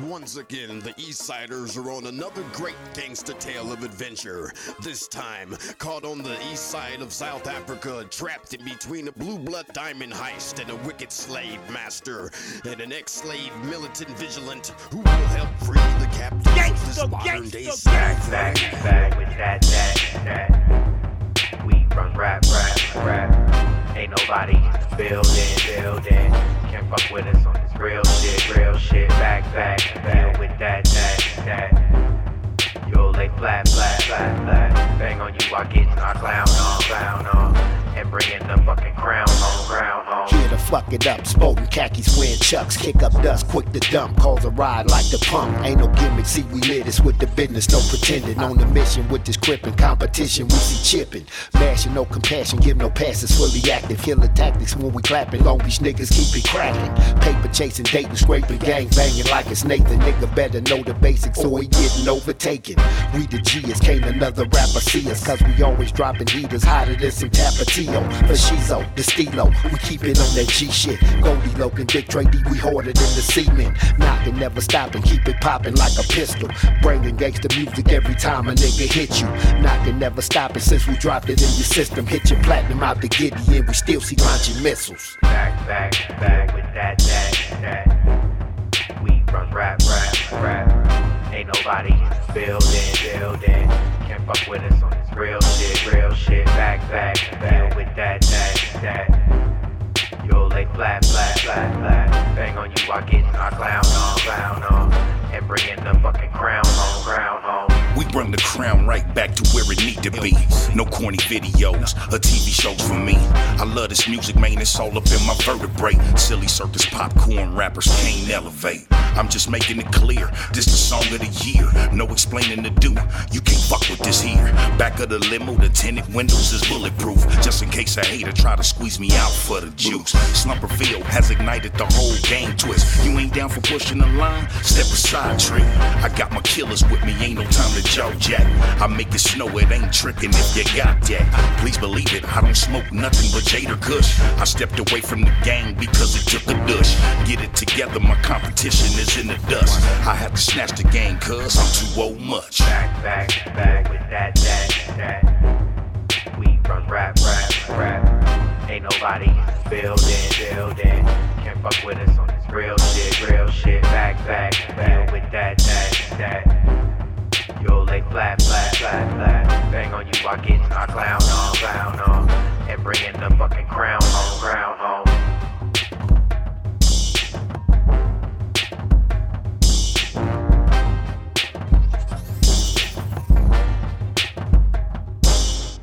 Once again, the Eastsiders are on another great gangster tale of adventure. This time, caught on the east side of South Africa, trapped in between a blue blood diamond heist and a wicked slave master, and an ex-slave militant vigilant who will help free the captives of this modern day slave. Back with that. We run rap. Ain't nobody in the building. Can't fuck with us on this real shit. Back with that. You'll lay flat. Bang on you while getting our clown on. And bringing the fucking crown home. Here to fuck it up, sporting khakis, wearing chucks, kick up dust, quick to dump, cause a ride like the pump. Ain't no gimmick, see we lit this with the business, no pretending. On the mission with this crippin' competition, we see chipping, mashing, no compassion, give no passes, fully active, killer tactics when we clapping. Long Beach niggas keep it cracking, paper chasing, dating, scraping, gang banging like it's Nathan. Nigga better know the basics or he getting overtaken. We the G's, can't another rapper see us, cause we always dropping heaters hotter than some Tapatio. For Shizo, the Stilo, we keep it on that G shit. Goldie, Logan, Dick, Trey D, we harder than the cement. Knocking, never stopping, keep it popping like a pistol. Bringing gangsta music every time a nigga hit you. Knocking, never stopping since we dropped it in your system. Hit your platinum out the giddy and we still see launching missiles. Back with that. We run rap. Ain't nobody in the building. Can't fuck with us on this real shit. Back with that. You'll lay flat. Bang on you while getting our clown on. And bringing the fucking crown home. We bring the crown right back to where it need to be. No corny videos or TV shows for me. I love this music, man, it's all up in my vertebrae. Silly circus popcorn rappers can't elevate. I'm just making it clear, this the song of the year. No explaining to do, you can't fuck with this here. Back of the limo, the tinted windows is bulletproof. Just in case a hater try to squeeze me out for the juice. Slumperville has ignited the whole game twist. You ain't down for pushing the line? Step aside, trick. I got my killers with me, ain't no time to jaw jack. I make it snow, it ain't tricking if you got that. Please believe it, I don't smoke nothing but Jada Kush. I stepped away from the gang because it took a dush. Get it together, my competition is in the dust. I have to snatch the game cause I'm too old much. Back with that. We run rap. Ain't nobody in the building. Can't fuck with us on this real shit. Back with that. You'll lay flat. Bang on you while getting our clown on. And bringing the fucking crown